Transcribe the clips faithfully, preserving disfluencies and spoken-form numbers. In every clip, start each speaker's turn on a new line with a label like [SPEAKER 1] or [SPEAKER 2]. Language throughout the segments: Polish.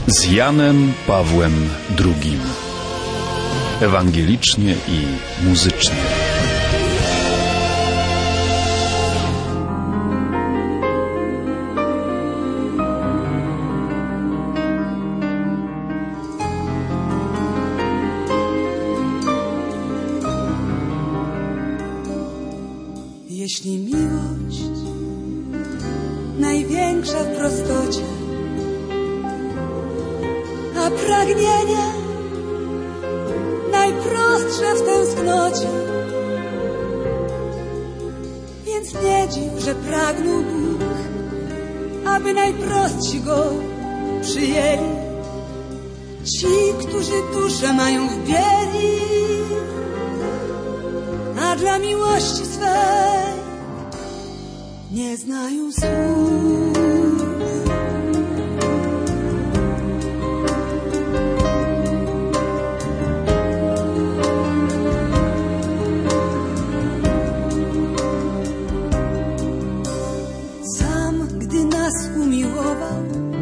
[SPEAKER 1] z Janem Pawłem drugim. Ewangelicznie i muzycznie.
[SPEAKER 2] Jeśli miłość największa w prostocie, a pragnienie najprostsze w tęsknocie, więc nie dziw, że pragnął Bóg, aby najprostsi Go przyjęli. Ci, którzy duszę mają w bieli, a dla miłości swej nie znają słów. Sam, gdy nas umiłował,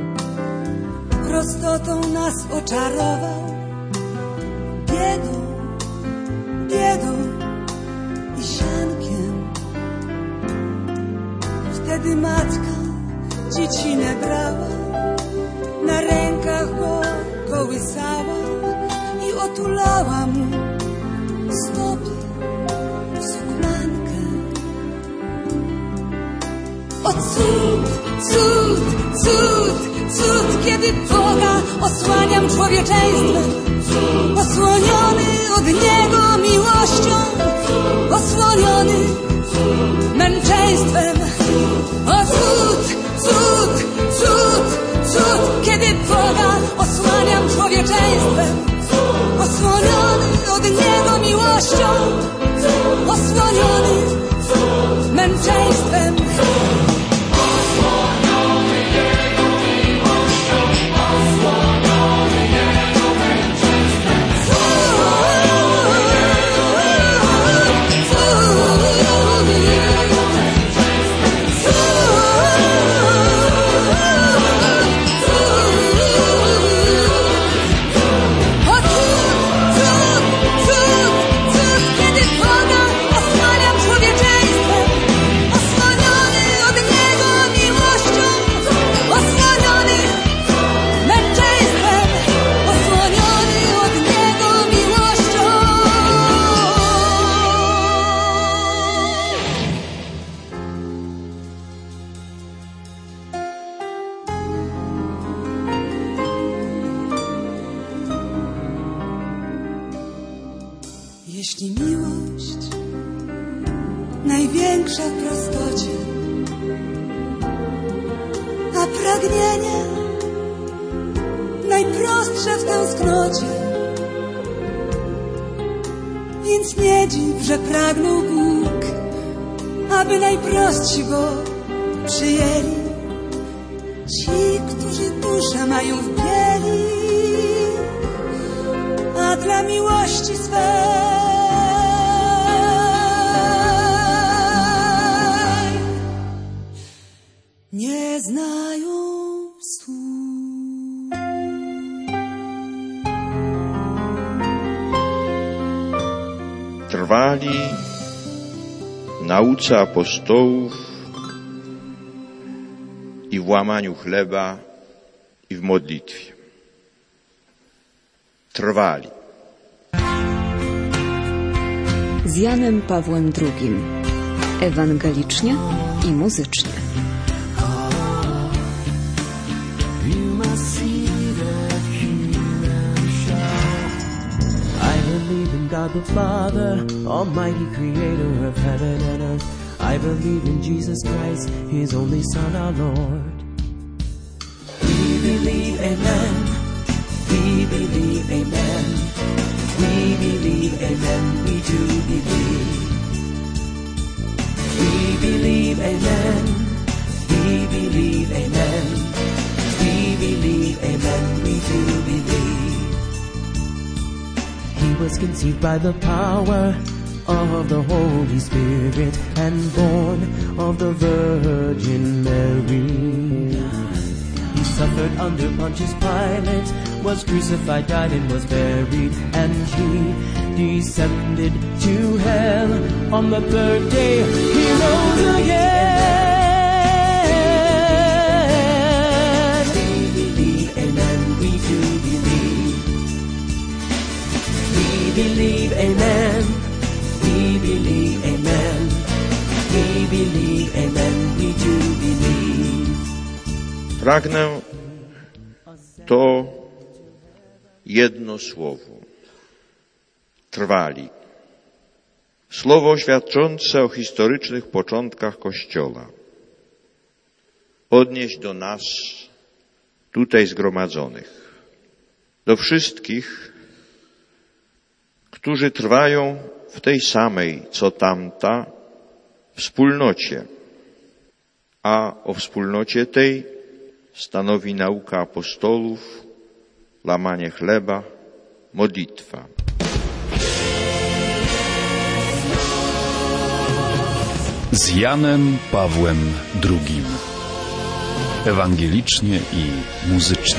[SPEAKER 2] prostotą nas oczarował, biedą, biedą i siankiem. Wtedy matka dziecinę brała, na rękach go kołysała i otulała mu stopy w sukmankę. O cud, cud, cud, cud, kiedy Boga osłaniam człowieczeństwem, osłoniony od Niego miłością, osłoniony męczeństwem. O cud, cud, cud, cud, kiedy Boga osłaniam człowieczeństwem, osłoniony od Niego miłością, osłoniony męczeństwem. Jeśli miłość największa w prostocie, a pragnienie najprostsze w tęsknocie, więc nie dziw, że pragnął Bóg, aby najprostsi Go przyjęli. Ci, którzy duszę mają w bieli, a dla miłości swej nie znają słów.
[SPEAKER 3] Trwali w nauce apostołów i w łamaniu chleba i w modlitwie. Trwali.
[SPEAKER 4] Z Janem Pawłem drugim. Ewangelicznie i muzycznie.
[SPEAKER 5] God the Father, Almighty Creator of heaven and earth. I believe in Jesus Christ, His only Son, our Lord. We believe, amen. We believe, amen. We believe, amen. We do believe. We believe, amen. We believe, amen. We believe, amen. We do believe. He was conceived by the power of the Holy Spirit and born of the Virgin Mary. He suffered under Pontius Pilate, was crucified, died, and was buried, and he descended to hell. On the third day he rose again. We believe, amen, we do believe. We believe, amen. We believe, amen. We believe, amen, we do believe.
[SPEAKER 3] Pragnę to jedno słowo. Trwali. Słowo świadczące o historycznych początkach Kościoła. Odnieść do nas, tutaj zgromadzonych. Do wszystkich, którzy trwają w tej samej, co tamta, wspólnocie. A o wspólnocie tej stanowi nauka apostołów, łamanie chleba, modlitwa.
[SPEAKER 1] Z Janem Pawłem drugim. Ewangelicznie i muzycznie.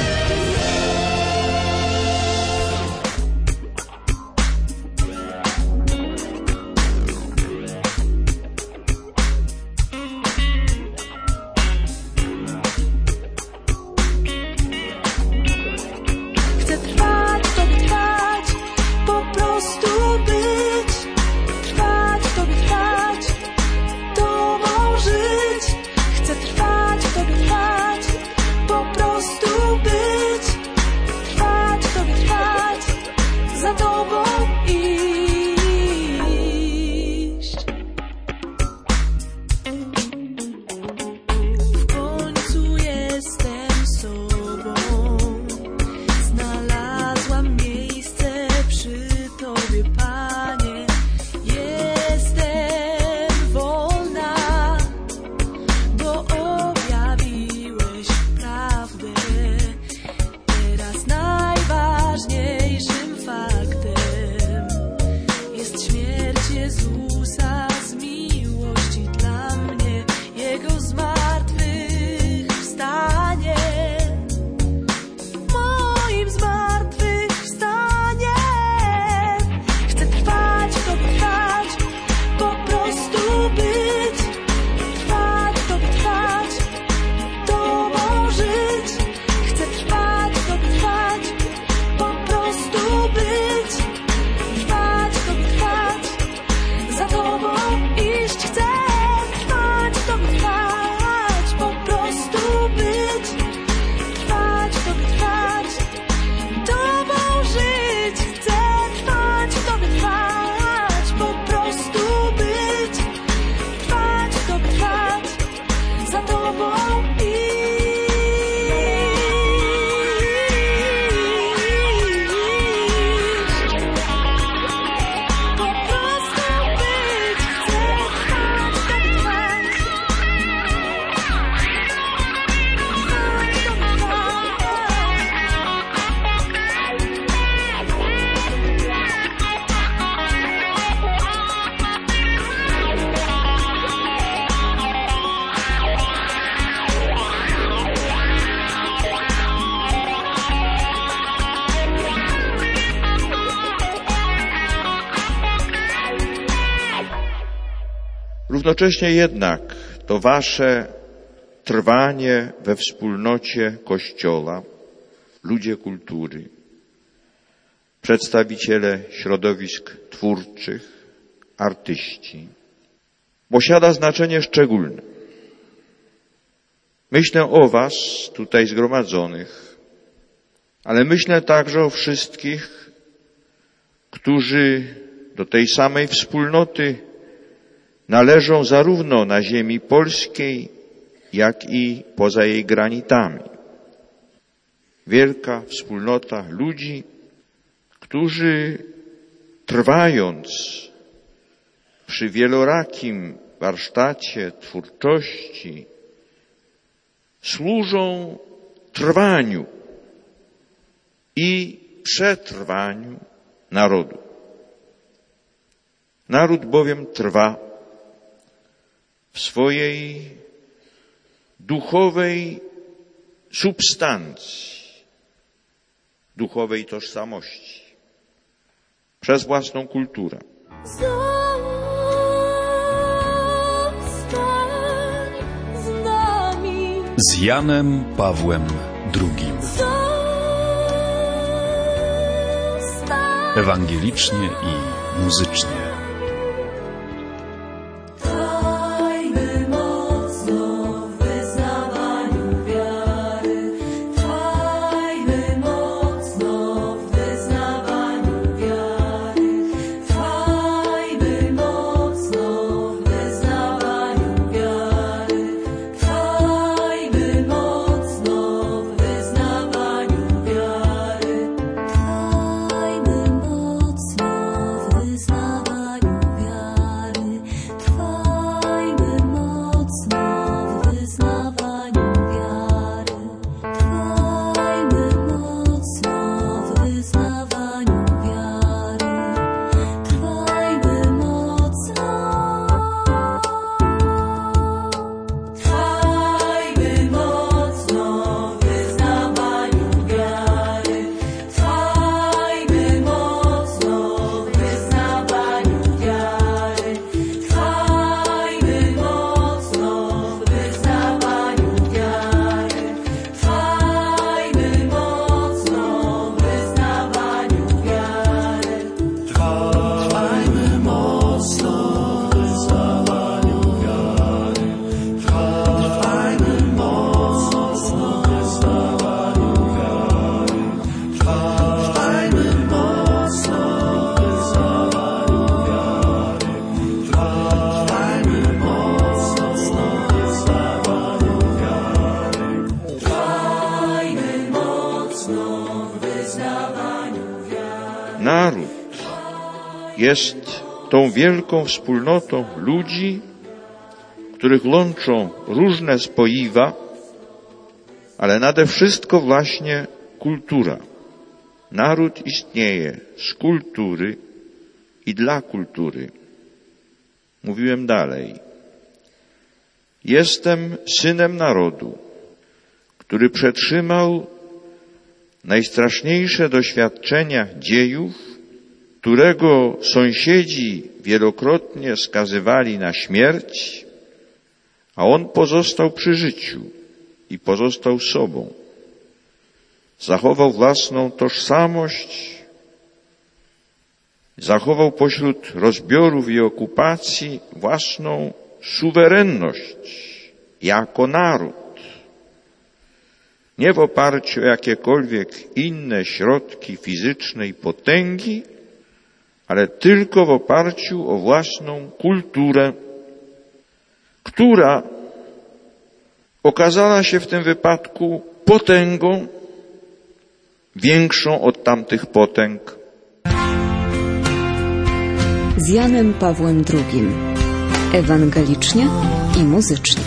[SPEAKER 3] Równocześnie jednak to wasze trwanie we wspólnocie Kościoła, ludzie kultury, przedstawiciele środowisk twórczych, artyści, posiada znaczenie szczególne. Myślę o was tutaj zgromadzonych, ale myślę także o wszystkich, którzy do tej samej wspólnoty należą zarówno na ziemi polskiej, jak i poza jej granicami. Wielka wspólnota ludzi, którzy trwając przy wielorakim warsztacie twórczości służą trwaniu i przetrwaniu narodu. Naród bowiem trwa w swojej duchowej substancji duchowej tożsamości przez własną kulturę.
[SPEAKER 2] Zostań z nami.
[SPEAKER 1] Z Janem Pawłem drugim. Ewangelicznie i muzycznie.
[SPEAKER 2] Trwajmy mocno w wyznawaniu wiary. Trwajmy mocno w wyznawaniu wiary. Trwajmy mocno w wyznawaniu wiary. Trwajmy mocno w wyznawaniu wiary. Trwajmy mocno w wyznawaniu wiary. Trwajmy mocno w wyznawaniu wiary. Trwajmy mocno w wyznawaniu wiary. Trwajmy mocno. Trwajmy mocno w wyznawaniu wiary. Trwajmy mocno w wyznawaniu wiary. Trwajmy mocno w wyznawaniu wiary. Trwajmy mocno w wyznawaniu wiary. Trwajmy mocno w wyznawaniu wiary. Trwajmy mocno w wyznawaniu wiary. Trwajmy mocno w wyznawaniu wiary. Trwajmy mocno w wyznawaniu wiary. Trwajmy mocno w wyznawaniu wiary.
[SPEAKER 3] Naród jest tą wielką wspólnotą ludzi, których łączą różne spoiwa, ale nade wszystko właśnie kultura. Naród istnieje z kultury i dla kultury. Mówiłem dalej. Jestem synem narodu, który przetrzymał najstraszniejsze doświadczenia dziejów, którego sąsiedzi wielokrotnie skazywali na śmierć, a on pozostał przy życiu i pozostał sobą. Zachował własną tożsamość, zachował pośród rozbiorów i okupacji własną suwerenność jako naród. Nie w oparciu o jakiekolwiek inne środki fizycznej potęgi, ale tylko w oparciu o własną kulturę, która okazała się w tym wypadku potęgą większą od tamtych potęg.
[SPEAKER 4] Z Janem Pawłem drugim. Ewangelicznie i muzycznie.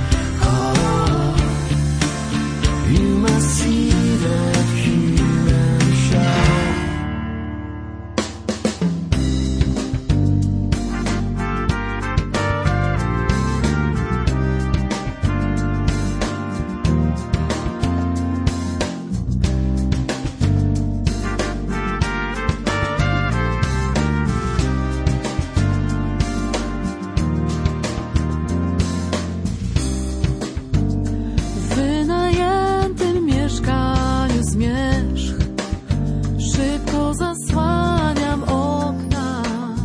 [SPEAKER 5] You must see that hear and shout.
[SPEAKER 2] W wynajętym mieszkaniu zmierzch szybko zasłaniam okna.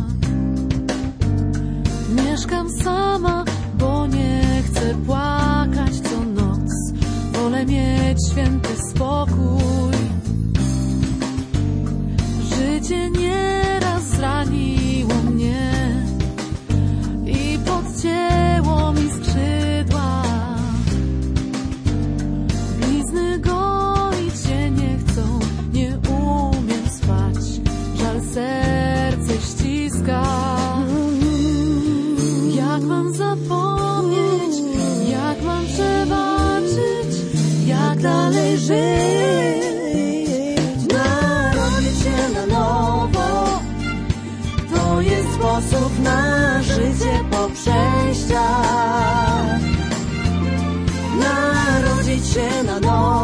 [SPEAKER 2] Mieszkam sama, bo nie chcę płakać co noc. Wolę mieć święty spokój. Życie nieraz zraniło mnie i podcięło mi skrzydła. Blizny goić się nie chcą, nie umiem spać. Żal serce ściska. Jak mam zapomnieć, jak mam przebaczyć, jak dalej żyć? Narodzić się na nowo, to jest sposób na życie po przejściach. Narodzić się na nowo.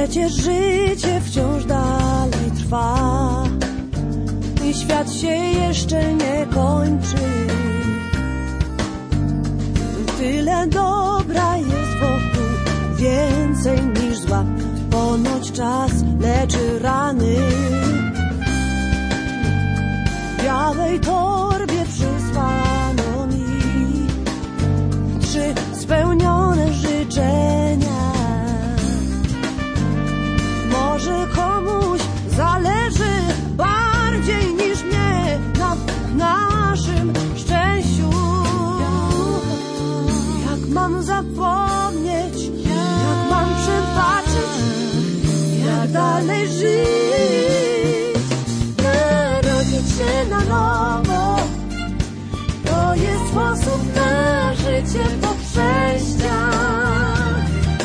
[SPEAKER 2] Przecież życie wciąż dalej trwa i świat się jeszcze nie kończy. Tyle dobra jest wokół, więcej niż zła. Ponoć czas leczy rany. W białej torbie przysłano mi trzy spełnione życzenia. Może komuś zależy bardziej niż mnie na naszym szczęściu. Jak mam zapomnieć, jak mam przebaczyć, jak dalej żyć? Narodzić się na nowo, to jest sposób na życie po przejściach.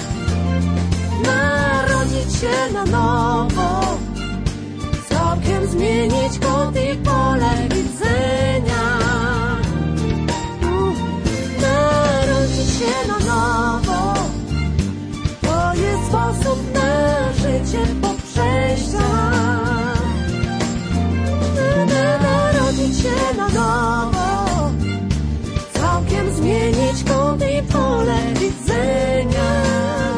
[SPEAKER 2] Narodzić się na nowo, całkiem zmienić kąt i pole widzenia. Narodzić się na nowo, to jest sposób na życie po przejściach. Narodzić się na nowo, całkiem zmienić kąt i pole widzenia.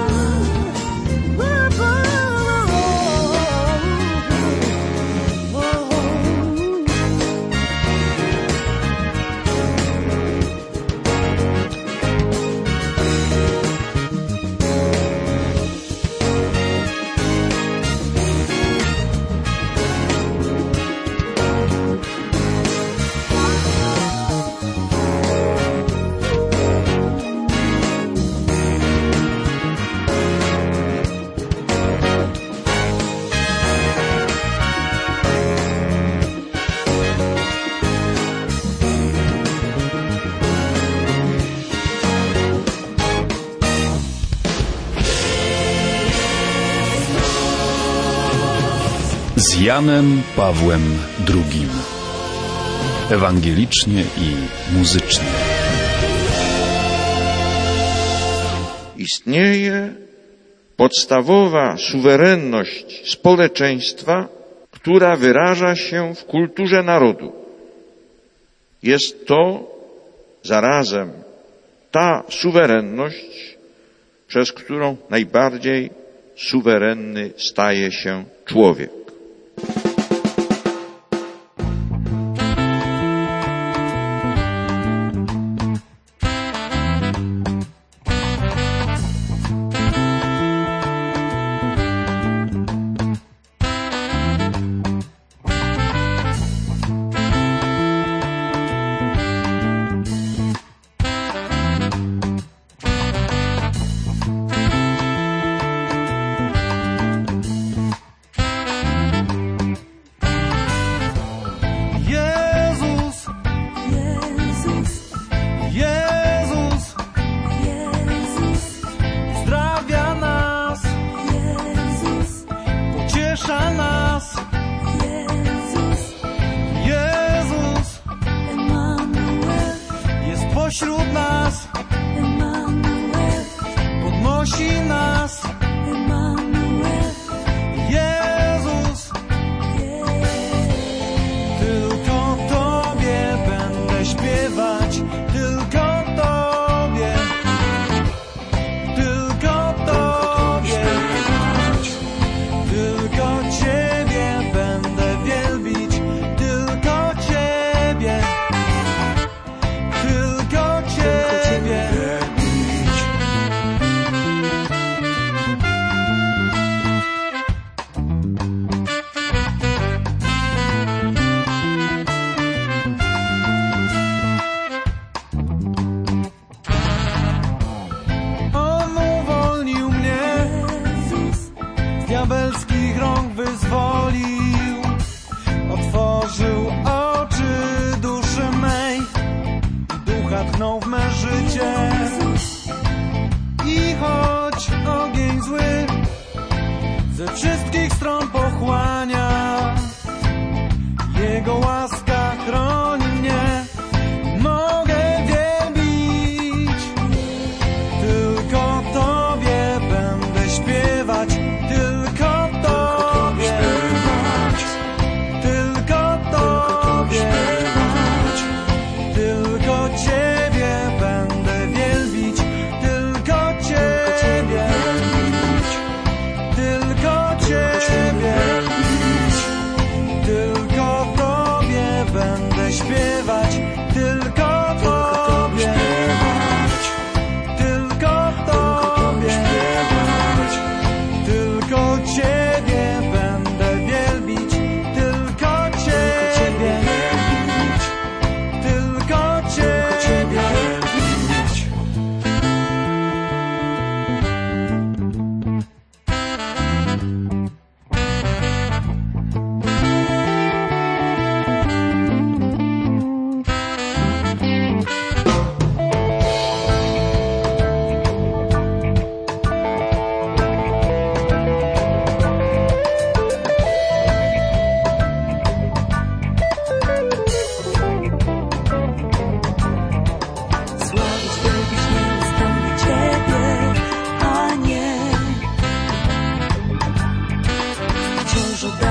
[SPEAKER 1] Z Janem Pawłem drugim. Ewangelicznie i muzycznie.
[SPEAKER 3] Istnieje podstawowa suwerenność społeczeństwa, która wyraża się w kulturze narodu. Jest to zarazem ta suwerenność, przez którą najbardziej suwerenny staje się człowiek.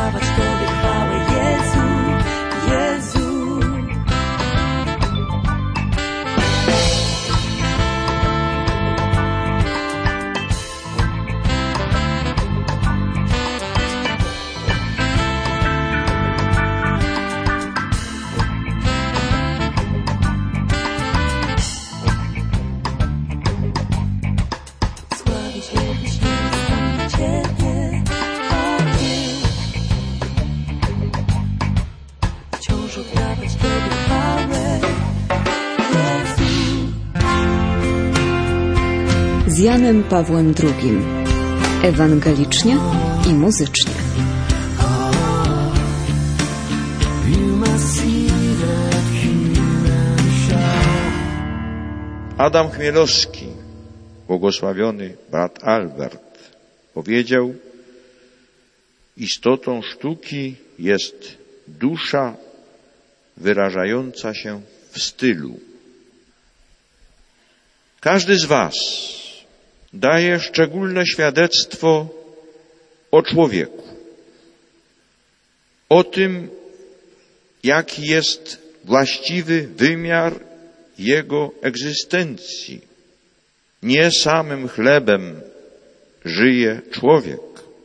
[SPEAKER 2] oddawać Tobie chwałę, Jezu, Jezu.
[SPEAKER 4] Z Janem Pawłem drugim. Ewangelicznie i muzycznie.
[SPEAKER 3] Adam Chmielowski, błogosławiony brat Albert, powiedział: istotą sztuki jest dusza wyrażająca się w stylu. Każdy z was daje szczególne świadectwo o człowieku, o tym, jaki jest właściwy wymiar jego egzystencji. Nie samym chlebem żyje człowiek.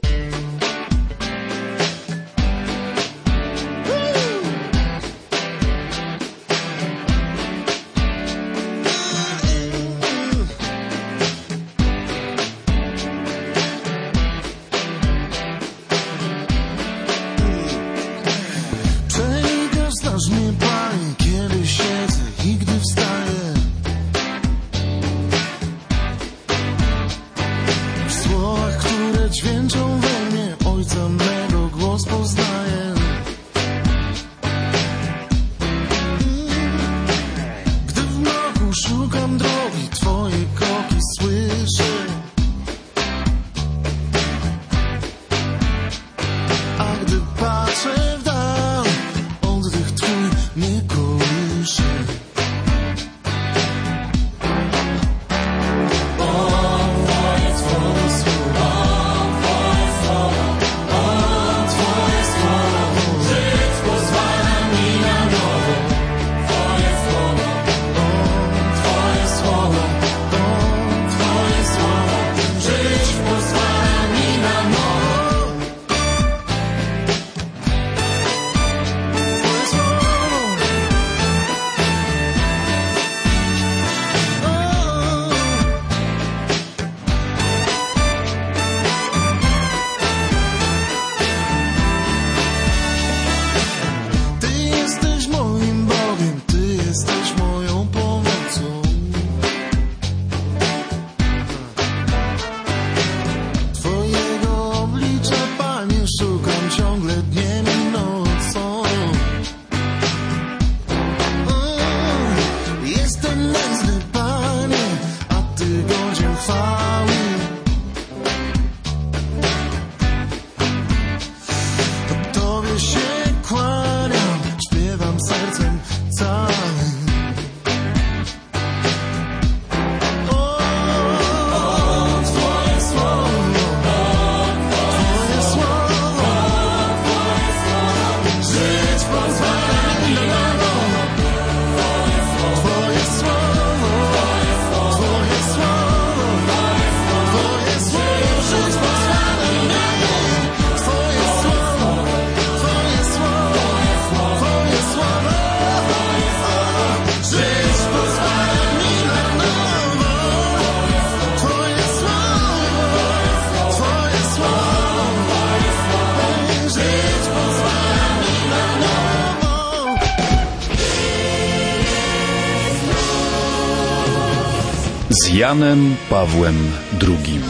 [SPEAKER 1] Z Janem Pawłem drugim.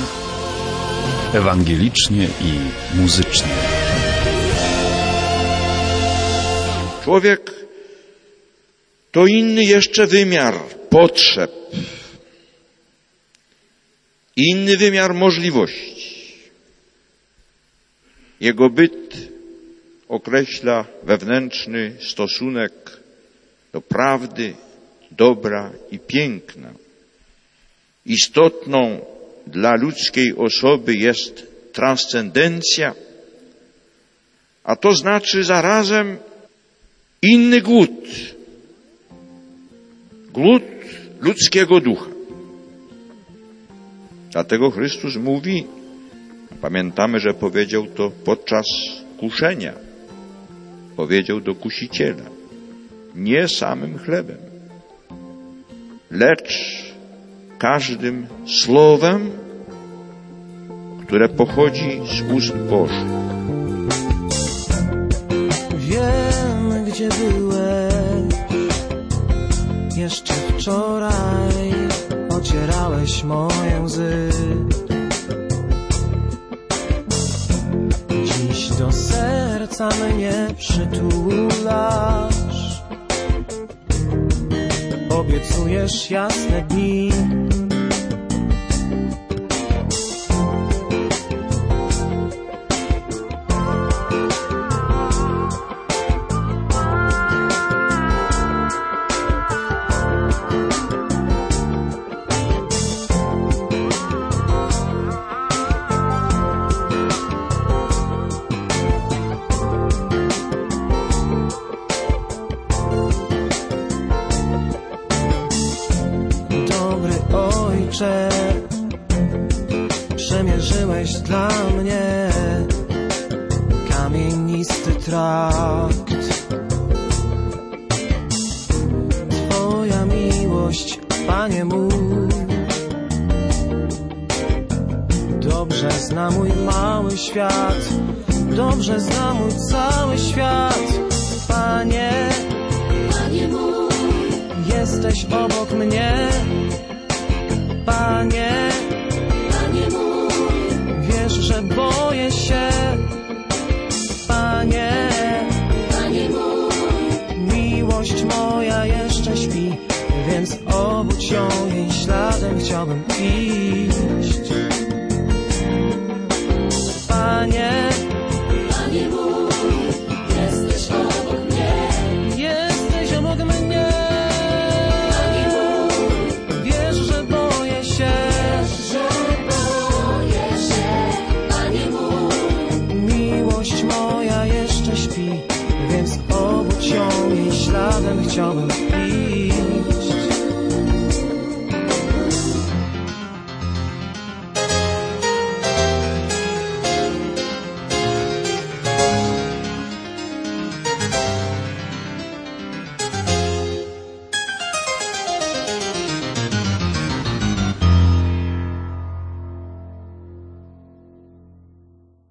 [SPEAKER 1] Ewangelicznie i muzycznie.
[SPEAKER 3] Człowiek to inny jeszcze wymiar potrzeb, inny wymiar możliwości. Jego byt określa wewnętrzny stosunek do prawdy, dobra i piękna. Istotną dla ludzkiej osoby jest transcendencja, a to znaczy zarazem inny głód. Głód ludzkiego ducha. Dlatego Chrystus mówi, pamiętamy, że powiedział to podczas kuszenia. Powiedział do kusiciela, nie samym chlebem, lecz każdym słowem, które pochodzi z ust Bożych.
[SPEAKER 5] Wiem, gdzie byłeś, jeszcze wczoraj ocierałeś moje łzy. Dziś do serca mnie przytulasz, obiecujesz jasne dni. Przemierzyłeś dla mnie kamienisty trakt. Twoja miłość, Panie mój, dobrze zna mój mały świat, dobrze zna mój cały świat. Panie, Panie mój, jesteś obok mnie. Panie, Panie mój, wiesz, że boję się. Panie, Panie mój, miłość moja jeszcze śpi, więc obudź ją, jej śladem chciałbym iść. Panie, Panie mój, jesteś obok mnie. Jesteś obok mnie. Więc obudź ją, jej śladem chciałbym iść.